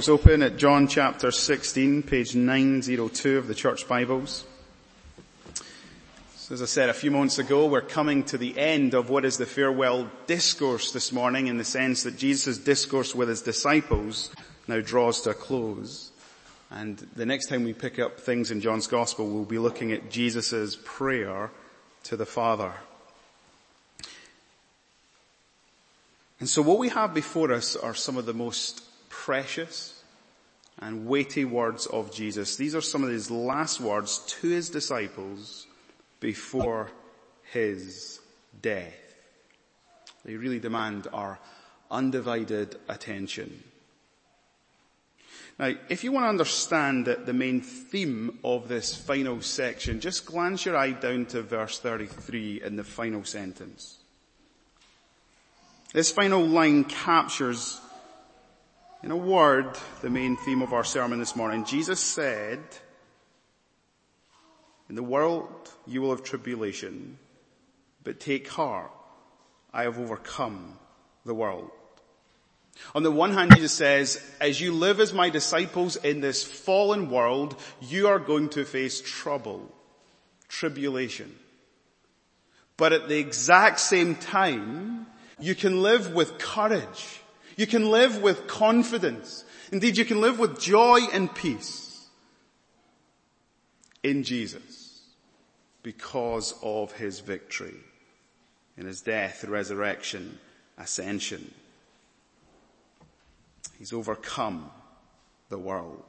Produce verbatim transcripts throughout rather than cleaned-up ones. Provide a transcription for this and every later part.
Bibles open at John chapter sixteen, page nine oh two of the Church Bibles. So as I said a few moments ago, we're coming to the end of what is the farewell discourse this morning, in the sense that Jesus' discourse with his disciples now draws to a close. And the next time we pick up things in John's Gospel, we'll be looking at Jesus' prayer to the Father. And so what we have before us are some of the most precious and weighty words of Jesus. These are some of his last words to his disciples before his death. They really demand our undivided attention. Now, if you want to understand the main theme of this final section, just glance your eye down to verse thirty-three in the final sentence. This final line captures, in a word, the main theme of our sermon this morning. Jesus said, "In the world you will have tribulation, but take heart, I have overcome the world." On the one hand, Jesus says, as you live as my disciples in this fallen world, you are going to face trouble, tribulation. But at the exact same time, you can live with courage. You can live with confidence. Indeed, you can live with joy and peace in Jesus because of his victory in his death, resurrection, ascension. He's overcome the world.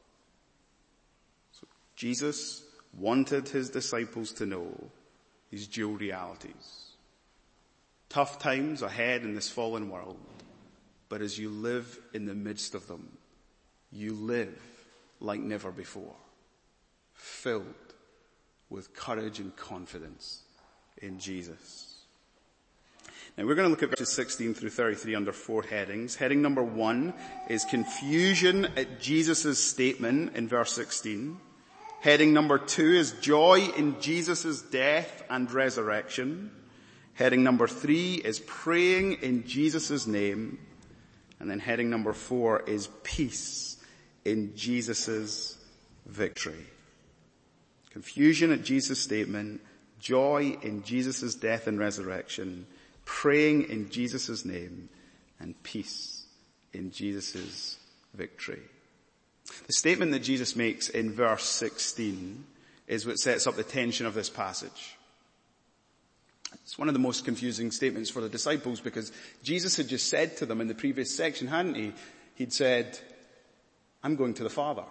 So Jesus wanted his disciples to know these dual realities. Tough times ahead in this fallen world, but as you live in the midst of them, you live like never before, filled with courage and confidence in Jesus. Now we're going to look at verses sixteen through thirty-three under four headings. Heading number one is confusion at Jesus' statement in verse sixteen. Heading number two is joy in Jesus' death and resurrection. Heading number three is praying in Jesus' name. And then heading number four is peace in Jesus' victory. Confusion at Jesus' statement, joy in Jesus' death and resurrection, praying in Jesus' name, and peace in Jesus' victory. The statement that Jesus makes in verse sixteen is what sets up the tension of this passage. It's one of the most confusing statements for the disciples, because Jesus had just said to them in the previous section, hadn't he? He'd said, "I'm going to the Father.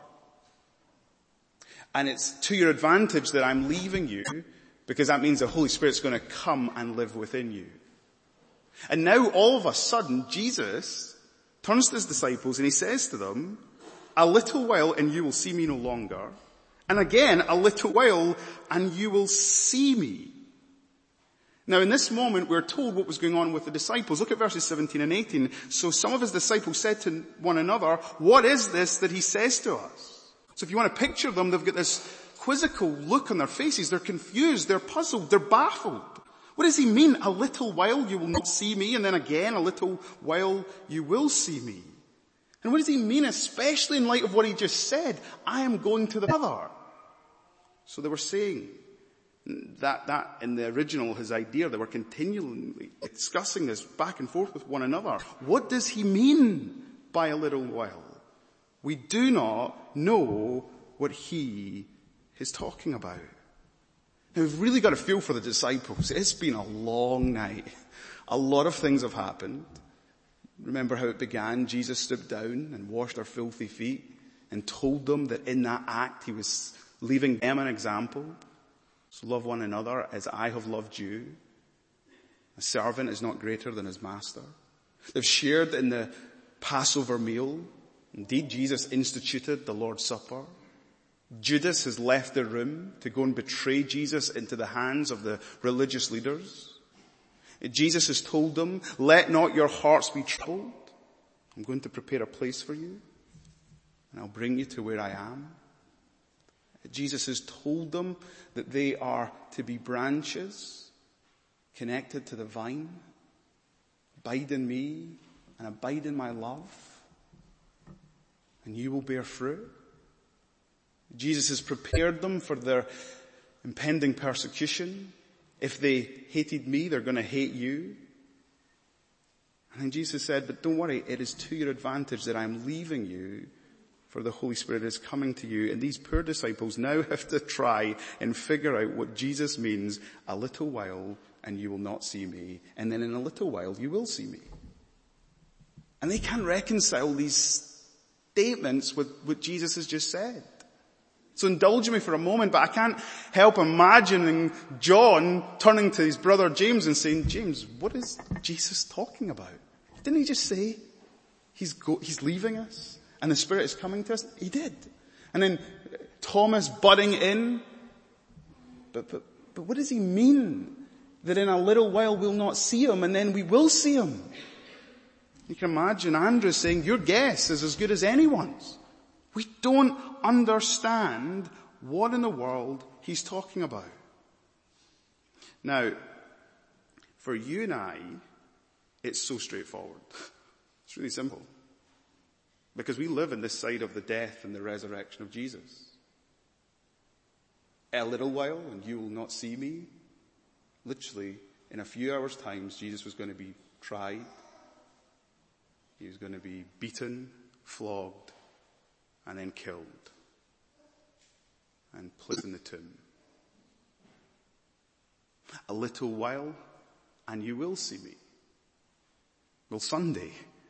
And it's to your advantage that I'm leaving you, because that means the Holy Spirit's going to come and live within you." And now all of a sudden, Jesus turns to his disciples and he says to them, "A little while and you will see me no longer. And again, a little while and you will see me." Now in this moment we're told what was going on with the disciples. Look at verses seventeen and eighteen. So some of his disciples said to one another, "What is this that he says to us?" So if you want to picture them, they've got this quizzical look on their faces. They're confused, they're puzzled, they're baffled. What does he mean? A little while you will not see me, and then again a little while you will see me. And what does he mean, especially in light of what he just said? I am going to the Father. So they were saying that, that in the original, his idea, they were continually discussing this back and forth with one another. What does he mean by a little while? We do not know what he is talking about. Now we've really got to feel for the disciples. It's been a long night. A lot of things have happened. Remember how it began? Jesus stooped down and washed their filthy feet and told them that in that act he was leaving them an example. So love one another as I have loved you. A servant is not greater than his master. They've shared in the Passover meal. Indeed, Jesus instituted the Lord's Supper. Judas has left the room to go and betray Jesus into the hands of the religious leaders. Jesus has told them, "Let not your hearts be troubled. I'm going to prepare a place for you, and I'll bring you to where I am." Jesus has told them that they are to be branches connected to the vine. Abide in me and abide in my love. and you will bear fruit. Jesus has prepared them for their impending persecution. If they hated me, they're going to hate you. And then Jesus said, but don't worry, it is to your advantage that I'm leaving you, for the Holy Spirit is coming to you. And these poor disciples now have to try and figure out what Jesus means. A little while and you will not see me. And then in a little while you will see me. And they can't reconcile these statements with what Jesus has just said. So indulge me for a moment, but I can't help imagining John turning to his brother James and saying, James, what is Jesus talking about? Didn't he just say he's go- he's leaving us and the Spirit is coming to us? He did. And then Thomas butting in. But, but, but what does he mean? That in a little while we'll not see him and then we will see him. You can imagine Andrew saying, your guess is as good as anyone's. We don't understand what in the world he's talking about. Now, for you and I, it's so straightforward. It's really simple. Because we live in this side of the death and the resurrection of Jesus. A little while and you will not see me. Literally, in a few hours' time, Jesus was going to be tried. He was going to be beaten, flogged, and then killed and placed in the tomb. A little while and you will see me. Well, Sunday,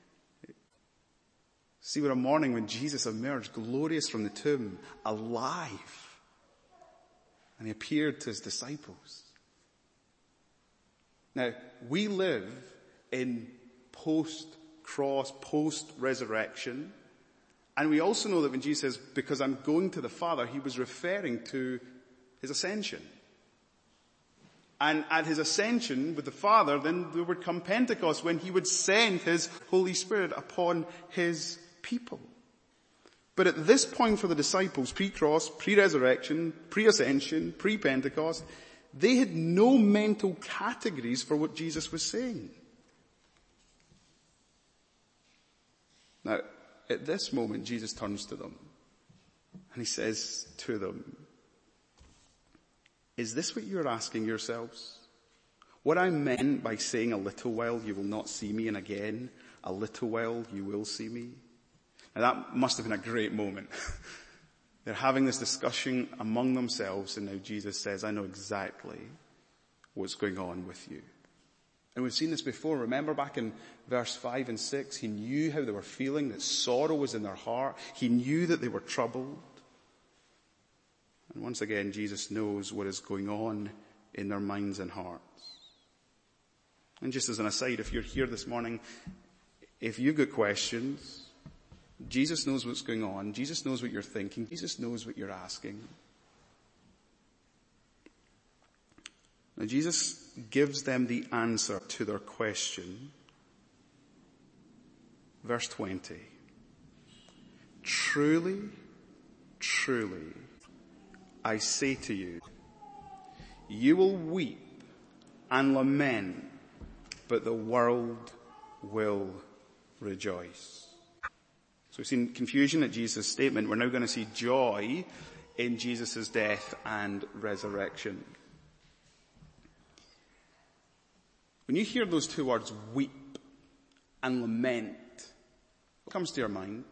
see what a morning when Jesus emerged glorious from the tomb, alive, and he appeared to his disciples. Now, we live in post-cross, post-resurrection. And we also know that when Jesus says, because I'm going to the Father, he was referring to his ascension. And at his ascension with the Father, then there would come Pentecost when he would send his Holy Spirit upon his people. But at this point for the disciples, pre-cross, pre-resurrection, pre-ascension, pre-Pentecost, they had no mental categories for what Jesus was saying. Now, at this moment, Jesus turns to them and he says to them, is this what you're asking yourselves? What I meant by saying a little while you will not see me and again a little while you will see me? Now that must have been a great moment. They're having this discussion among themselves and now Jesus says, I know exactly what's going on with you. And we've seen this before. Remember back in verse five and six, he knew how they were feeling, that sorrow was in their heart. He knew that they were troubled. And once again, Jesus knows what is going on in their minds and hearts. And just as an aside, if you're here this morning, if you've got questions, Jesus knows what's going on. Jesus knows what you're thinking. Jesus knows what you're asking. Now Jesus gives them the answer to their question. Verse twenty. Truly, truly, I say to you, you will weep and lament, but the world will rejoice. So we've seen confusion at Jesus' statement. We're now going to see joy in Jesus' death and resurrection. When you hear those two words, weep and lament, what comes to your mind?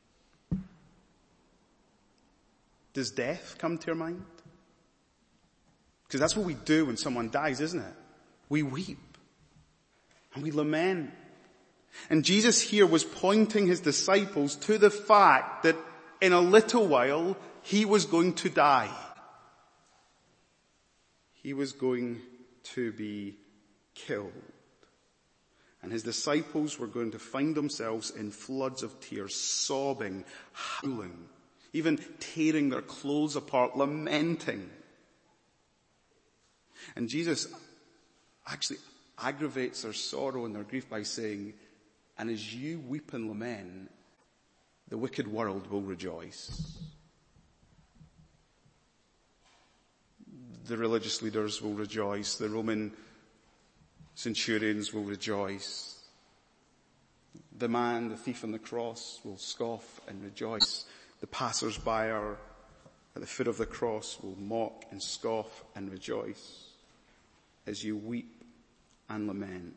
Does death come to your mind? Because that's what we do when someone dies, isn't it? We weep and we lament. And Jesus here was pointing his disciples to the fact that in a little while he was going to die. He was going to be killed. And his disciples were going to find themselves in floods of tears, sobbing, howling, even tearing their clothes apart, lamenting. And Jesus actually aggravates their sorrow and their grief by saying, and as you weep and lament, the wicked world will rejoice. The religious leaders will rejoice. The Roman centurions will rejoice. The man, the thief on the cross, will scoff and rejoice. The passers-by are at the foot of the cross will mock and scoff and rejoice as you weep and lament.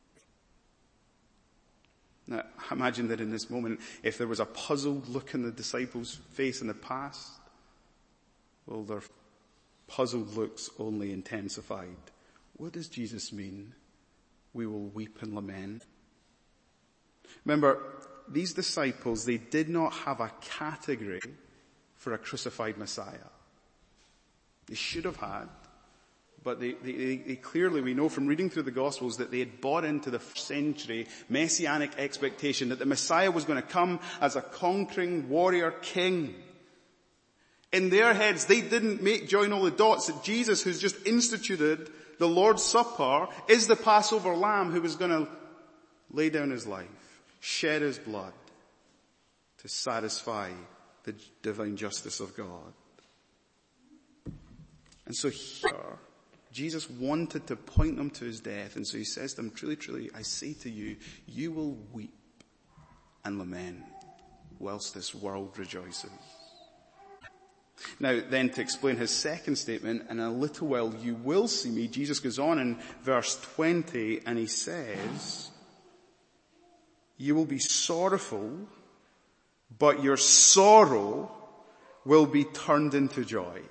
Now, imagine that in this moment, if there was a puzzled look in the disciples' face in the past, well, their puzzled looks only intensified. What does Jesus mean? We will weep and lament. Remember, these disciples, they did not have a category for a crucified Messiah. They should have had, but they, they, they clearly, we know from reading through the Gospels that they had bought into the first century messianic expectation that the Messiah was going to come as a conquering warrior king. In their heads, they didn't make join all the dots that Jesus, who's just instituted the Lord's Supper, is the Passover lamb who was going to lay down his life, shed his blood to satisfy the divine justice of God. And so here, Jesus wanted to point them to his death, and so he says to them, truly, truly, I say to you, you will weep and lament whilst this world rejoices. Now then, to explain his second statement, in a little while you will see me, Jesus goes on in verse twenty and he says, you will be sorrowful, but your sorrow will be turned into joy.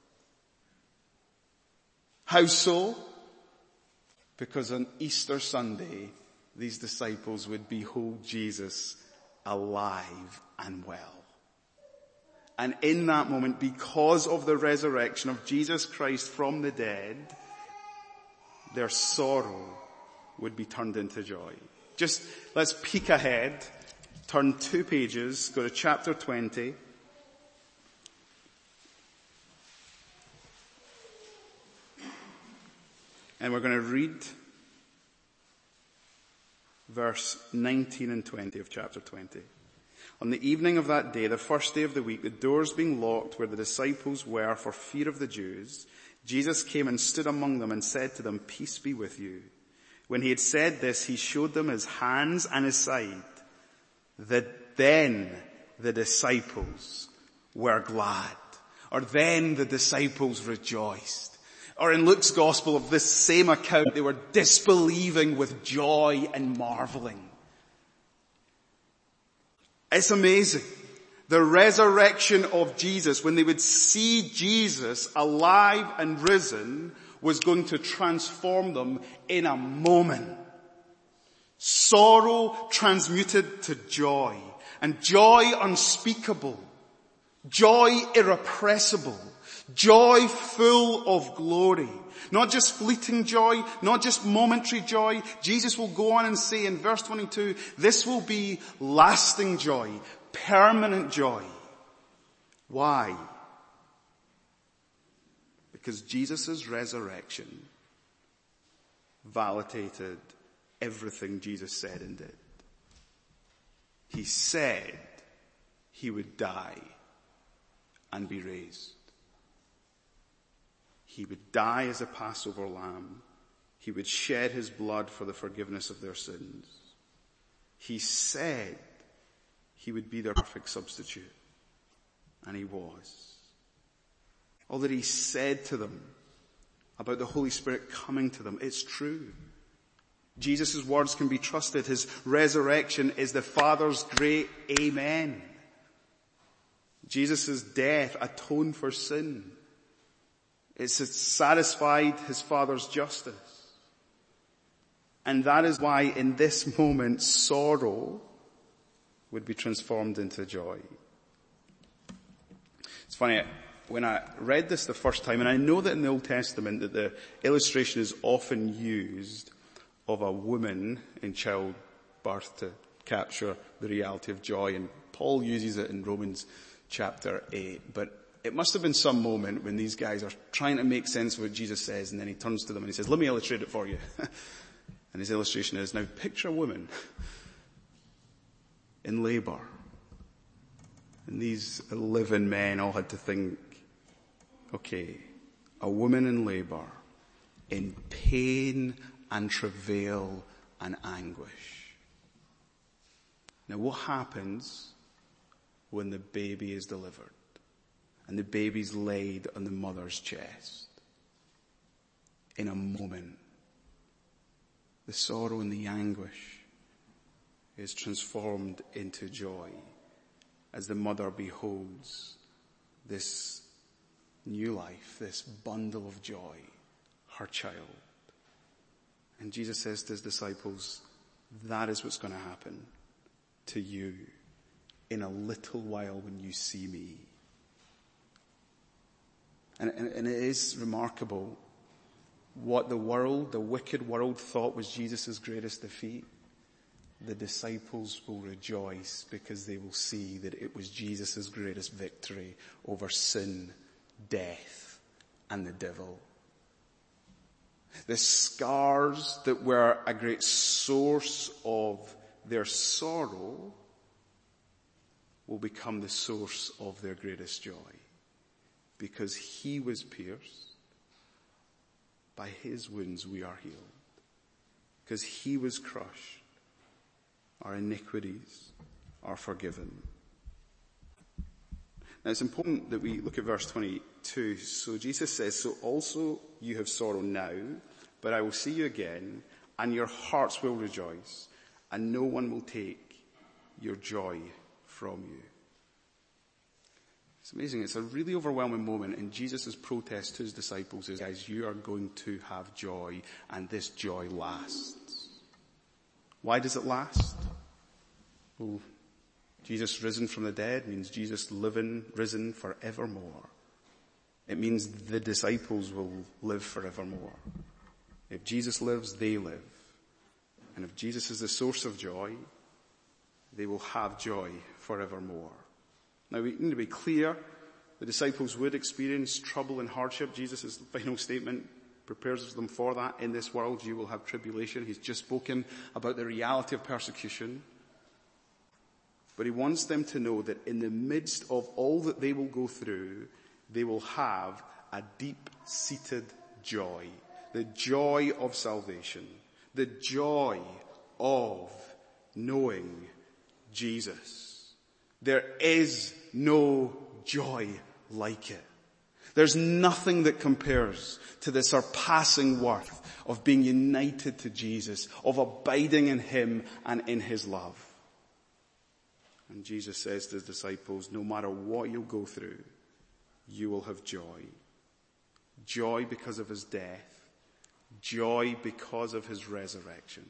How so? Because on Easter Sunday, these disciples would behold Jesus alive and well. And in that moment, because of the resurrection of Jesus Christ from the dead, their sorrow would be turned into joy. Just let's peek ahead, turn two pages, go to chapter twenty. And we're going to read verse nineteen and twenty of chapter twenty. On the evening of that day, the first day of the week, the doors being locked where the disciples were for fear of the Jews, Jesus came and stood among them and said to them, peace be with you. When he had said this, he showed them his hands and his side. That then the disciples were glad. Or then the disciples rejoiced. Or in Luke's gospel of this same account, they were disbelieving with joy and marveling. It's amazing. The resurrection of Jesus, when they would see Jesus alive and risen, was going to transform them in a moment. Sorrow transmuted to joy, and joy unspeakable, joy irrepressible, joy full of glory. Not just fleeting joy, not just momentary joy. Jesus will go on and say in verse twenty-two, this will be lasting joy, permanent joy. Why? Because Jesus' resurrection validated everything Jesus said and did. He said he would die and be raised. He would die as a Passover lamb. He would shed his blood for the forgiveness of their sins. He said he would be their perfect substitute. And he was. All that he said to them about the Holy Spirit coming to them, it's true. Jesus' words can be trusted. His resurrection is the Father's great amen. Jesus' death atoned for sin. It's satisfied his Father's justice. And that is why in this moment sorrow would be transformed into joy. It's funny, when I read this the first time, and I know that in the Old Testament that the illustration is often used of a woman in childbirth to capture the reality of joy, and Paul uses it in Romans chapter eight, but it must have been some moment when these guys are trying to make sense of what Jesus says, and then he turns to them and he says, let me illustrate it for you. And his illustration is, now picture a woman in labor. And these eleven men all had to think, okay, a woman in labor, in pain and travail and anguish. Now what happens when the baby is delivered and the baby's laid on the mother's chest? In a moment, the sorrow and the anguish is transformed into joy as the mother beholds this new life, this bundle of joy, her child. And Jesus says to his disciples, that is what's going to happen to you in a little while when you see me. And, and, and it is remarkable what the world, the wicked world, thought was Jesus' greatest defeat. The disciples will rejoice because they will see that it was Jesus' greatest victory over sin, death, and the devil. The scars that were a great source of their sorrow will become the source of their greatest joy. Because he was pierced, by his wounds we are healed. Because he was crushed, our iniquities are forgiven. Now it's important that we look at verse twenty-two. So Jesus says, so also you have sorrow now, but I will see you again, and your hearts will rejoice, and no one will take your joy from you. It's amazing. It's a really overwhelming moment, and Jesus' protest to his disciples is, guys, you are going to have joy, and this joy lasts. Why does it last? Well, Jesus risen from the dead means Jesus living, risen forevermore. It means the disciples will live forevermore. If Jesus lives, they live. And if Jesus is the source of joy, they will have joy forevermore. Now we need to be clear, the disciples would experience trouble and hardship. Jesus' final statement prepares them for that. In this world you will have tribulation. He's just spoken about the reality of persecution. But he wants them to know that in the midst of all that they will go through, they will have a deep-seated joy. The joy of salvation. The joy of knowing Jesus. There is no joy like it. There's nothing that compares to the surpassing worth of being united to Jesus, of abiding in him and in his love. And Jesus says to his disciples, no matter what you'll go through, you will have joy. Joy because of his death. Joy because of his resurrection.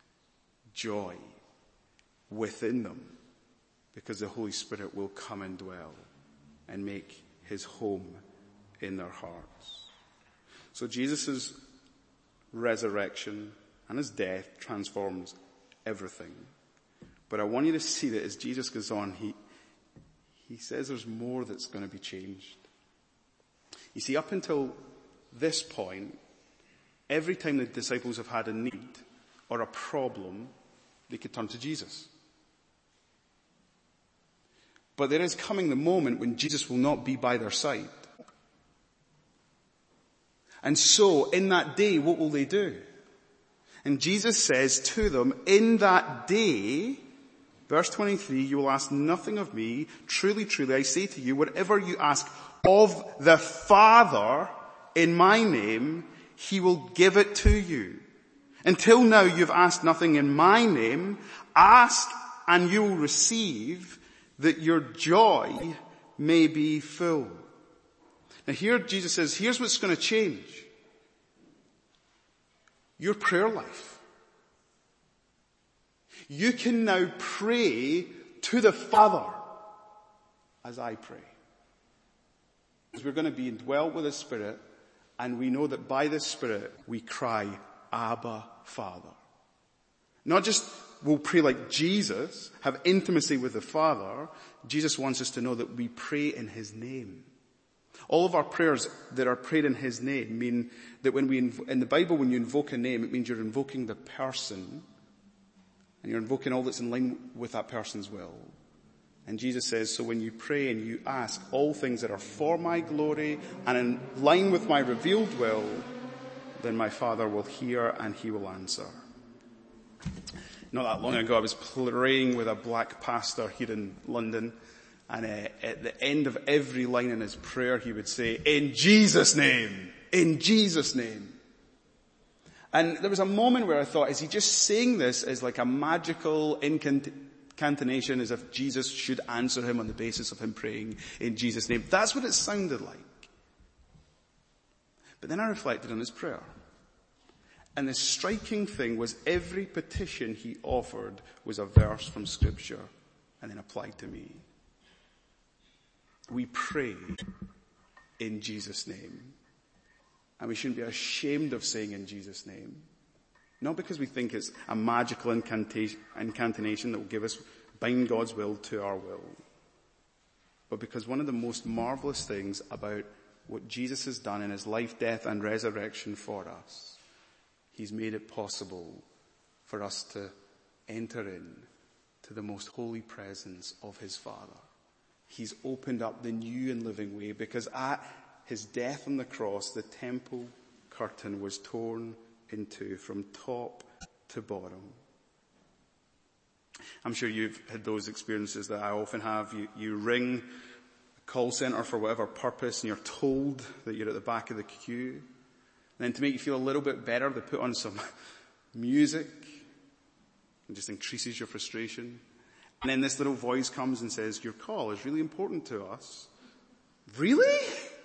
Joy within them because the Holy Spirit will come and dwell and make his home in their hearts. So Jesus' resurrection and his death transforms everything. But I want you to see that as Jesus goes on, he, he says there's more that's going to be changed. You see, up until this point, every time the disciples have had a need or a problem, they could turn to Jesus. But there is coming the moment when Jesus will not be by their side. And so, in that day, what will they do? And Jesus says to them, in that day, verse twenty-three, you will ask nothing of me. Truly, truly, I say to you, whatever you ask of the Father in my name, he will give it to you. Until now, you've asked nothing in my name. Ask and you will receive, that your joy may be full. Now here Jesus says, here's what's going to change. Your prayer life. You can now pray to the Father as I pray. Because we're going to be indwelt with the Spirit, and we know that by the Spirit we cry, Abba, Father. Not just we'll pray like Jesus, have intimacy with the Father. Jesus wants us to know that we pray in his name. All of our prayers that are prayed in his name mean that when we, in the Bible, when you invoke a name, it means you're invoking the person, and you're invoking all that's in line with that person's will. And Jesus says, so when you pray and you ask all things that are for my glory and in line with my revealed will, then my Father will hear and he will answer. not that long ago, I was praying with a black pastor here in London, and uh, at the end of every line in his prayer, he would say, "In Jesus' name, in Jesus' name." And there was a moment where I thought, is he just saying this as like a magical incantation, as if Jesus should answer him on the basis of him praying in Jesus' name? That's what it sounded like. But then I reflected on his prayer. And the striking thing was every petition he offered was a verse from Scripture and then applied to me. We pray in Jesus' name. And we shouldn't be ashamed of saying in Jesus' name. Not because we think it's a magical incantation, incantation that will give us, bind God's will to our will. But because one of the most marvelous things about what Jesus has done in his life, death, and resurrection for us, he's made it possible for us to enter in to the most holy presence of his Father. He's opened up the new and living way, because at his death on the cross, the temple curtain was torn in two from top to bottom. I'm sure you've had those experiences that I often have. You, you ring a call center for whatever purpose, and you're told that you're at the back of the queue. And then to make you feel a little bit better, they put on some music and just increases your frustration. And then this little voice comes and says, "Your call is really important to us." Really?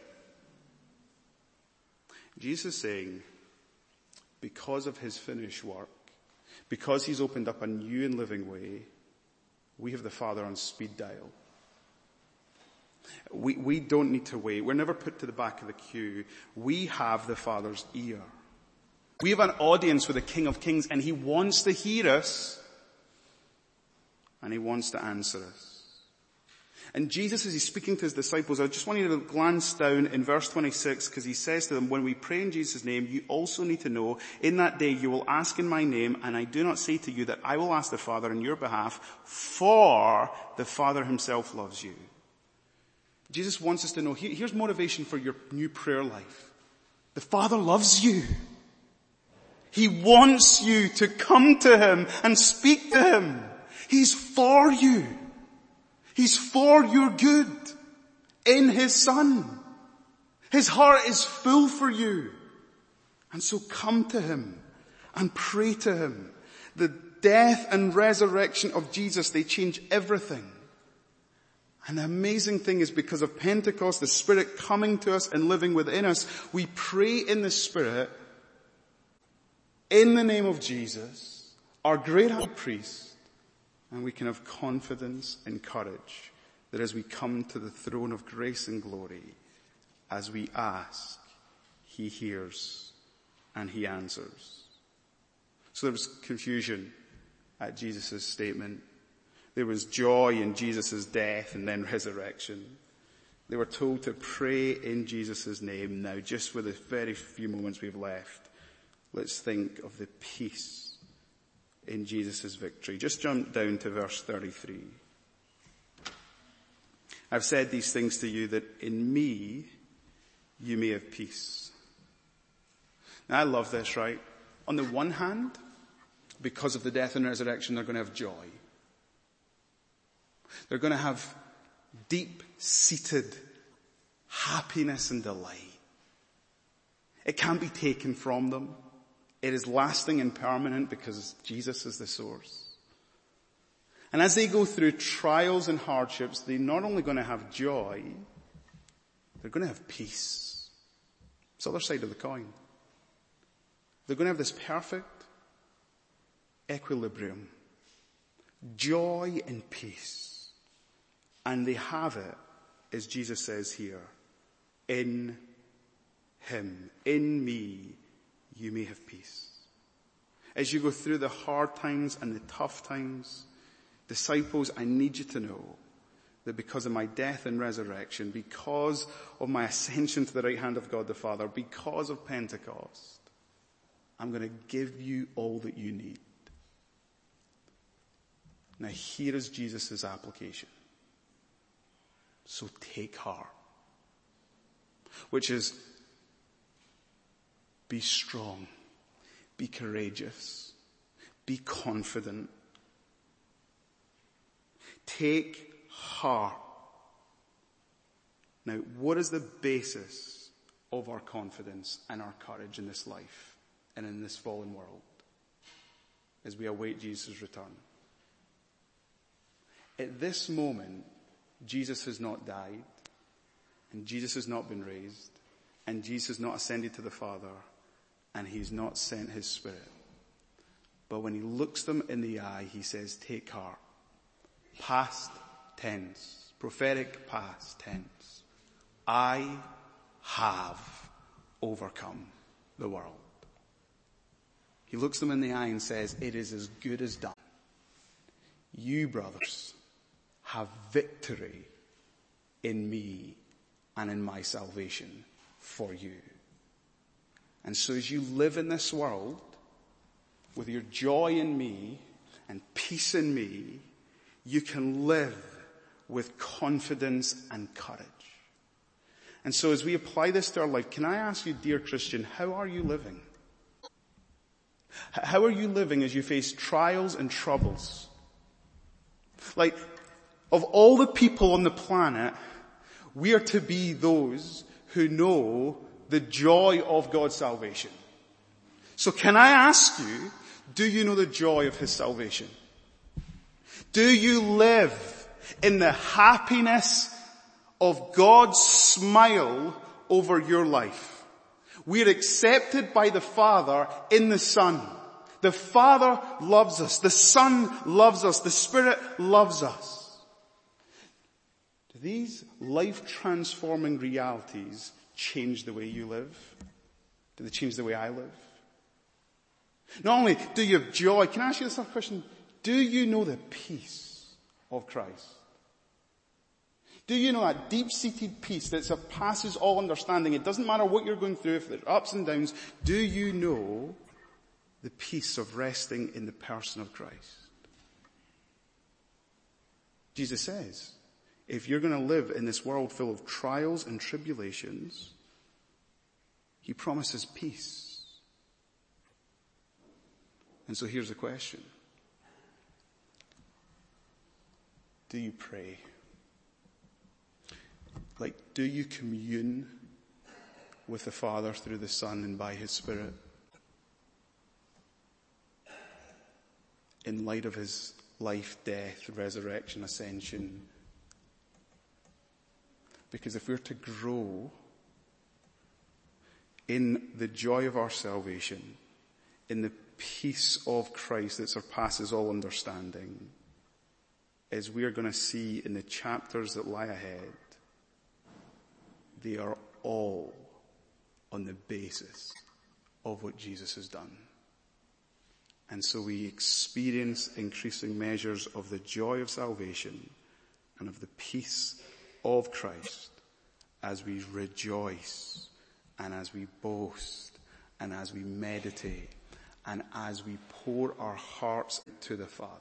Jesus is saying, because of his finished work, because he's opened up a new and living way, we have the Father on speed dial. We, we don't need to wait. We're never put to the back of the queue. We have the Father's ear. We have an audience with the King of Kings, and he wants to hear us, and he wants to answer us. And Jesus, as he's speaking to his disciples, I just want you to glance down in verse twenty-six, because he says to them, when we pray in Jesus' name, you also need to know, in that day you will ask in my name, and I do not say to you that I will ask the Father on your behalf, for the Father himself loves you. Jesus wants us to know, here's motivation for your new prayer life. The Father loves you. He wants you to come to him and speak to him. He's for you. He's for your good in his Son. His heart is full for you. And so come to him and pray to him. The death and resurrection of Jesus, they change everything. And the amazing thing is, because of Pentecost, the Spirit coming to us and living within us, we pray in the Spirit, in the name of Jesus, our great high priest, and we can have confidence and courage that as we come to the throne of grace and glory, as we ask, he hears and he answers. So there was confusion at Jesus' statement. There was joy in Jesus' death and then resurrection. They were told to pray in Jesus' name. Now, just for the very few moments we've left, let's think of the peace in Jesus' victory. Just jump down to verse thirty-three. I've said these things to you that in me you may have peace. Now I love this, right? On the one hand, because of the death and resurrection, they're going to have joy. They're going to have deep-seated happiness and delight. It can't be taken from them. It is lasting and permanent because Jesus is the source. And as they go through trials and hardships, they're not only going to have joy, they're going to have peace. It's the other side of the coin. They're going to have this perfect equilibrium. Joy and peace. And they have it, as Jesus says here, in him, in me, you may have peace. As you go through the hard times and the tough times, disciples, I need you to know that because of my death and resurrection, because of my ascension to the right hand of God the Father, because of Pentecost, I'm going to give you all that you need. Now here is Jesus' application. So take heart. Which is, be strong, be courageous, be confident, Take heart. Now, what is the basis of our confidence and our courage in this life and in this fallen world as we await Jesus' return? At this moment, Jesus has not died, and Jesus has not been raised, and Jesus has not ascended to the Father, and he's not sent his Spirit. But when he looks them in the eye, he says, take heart. Past tense. Prophetic past tense. I have overcome the world. He looks them in the eye and says, it is as good as done. You, brothers, have victory in me and in my salvation for you. And so as you live in this world, with your joy in me and peace in me, you can live with confidence and courage. And so as we apply this to our life, can I ask you, dear Christian, how are you living? How are you living as you face trials and troubles? Like, of all the people on the planet, we are to be those who know the joy of God's salvation. So can I ask you, do you know the joy of his salvation? Do you live in the happiness of God's smile over your life? We are accepted by the Father in the Son. The Father loves us. The Son loves us. The Spirit loves us. Do these life-transforming realities change the way you live? Do they change the way I live? Not only do you have joy, can I ask you this other question? Do you know the peace of Christ? Do you know that deep-seated peace that surpasses all understanding? It doesn't matter what you're going through, if there's ups and downs. Do you know the peace of resting in the person of Christ? Jesus says, if you're going to live in this world full of trials and tribulations, he promises peace. And so here's the question. Do you pray? Like, do you commune with the Father through the Son and by his Spirit? In light of his life, death, resurrection, ascension. Because if we're to grow in the joy of our salvation, in the peace of Christ that surpasses all understanding, as we are going to see in the chapters that lie ahead, they are all on the basis of what Jesus has done. And so we experience increasing measures of the joy of salvation and of the peace of Christ as we rejoice and as we boast and as we meditate and as we pour our hearts to the Father.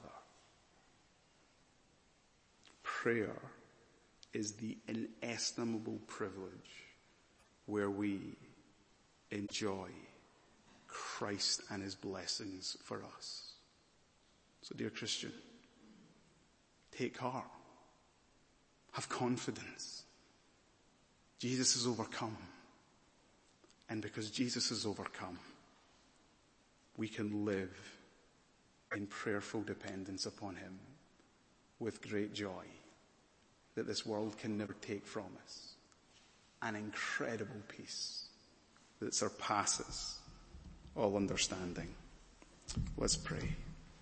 Prayer is the inestimable privilege where we enjoy Christ and his blessings for us. So dear Christian, take heart. Have confidence. Jesus has overcome. And because Jesus has overcome, we can live in prayerful dependence upon him with great joy that this world can never take from us. An incredible peace that surpasses all understanding. Let's pray.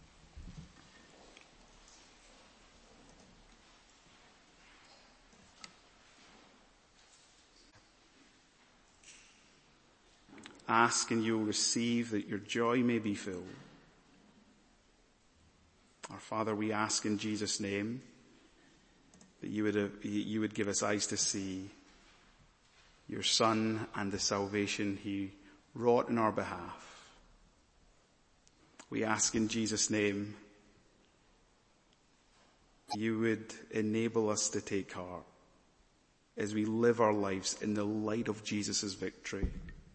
Ask and you'll receive that your joy may be filled. Our Father, we ask in Jesus' name that you would, uh, you would give us eyes to see your Son and the salvation he wrought in our behalf. We ask in Jesus' name you would enable us to take heart as we live our lives in the light of Jesus' victory.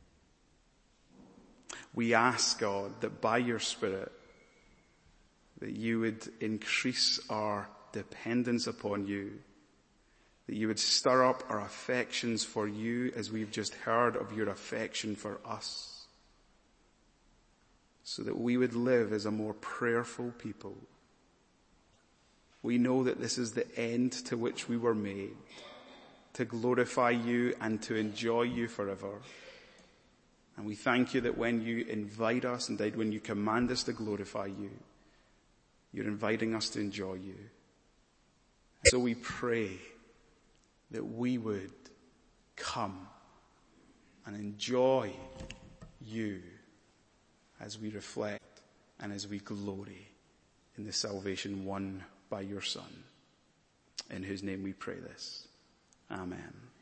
We ask, God, that by your Spirit, that you would increase our dependence upon you, that you would stir up our affections for you as we've just heard of your affection for us, so that we would live as a more prayerful people. We know that this is the end to which we were made, to glorify you and to enjoy you forever. And we thank you that when you invite us, indeed when you command us to glorify you, you're inviting us to enjoy you. So we pray that we would come and enjoy you as we reflect and as we glory in the salvation won by your Son, in whose name we pray this. Amen.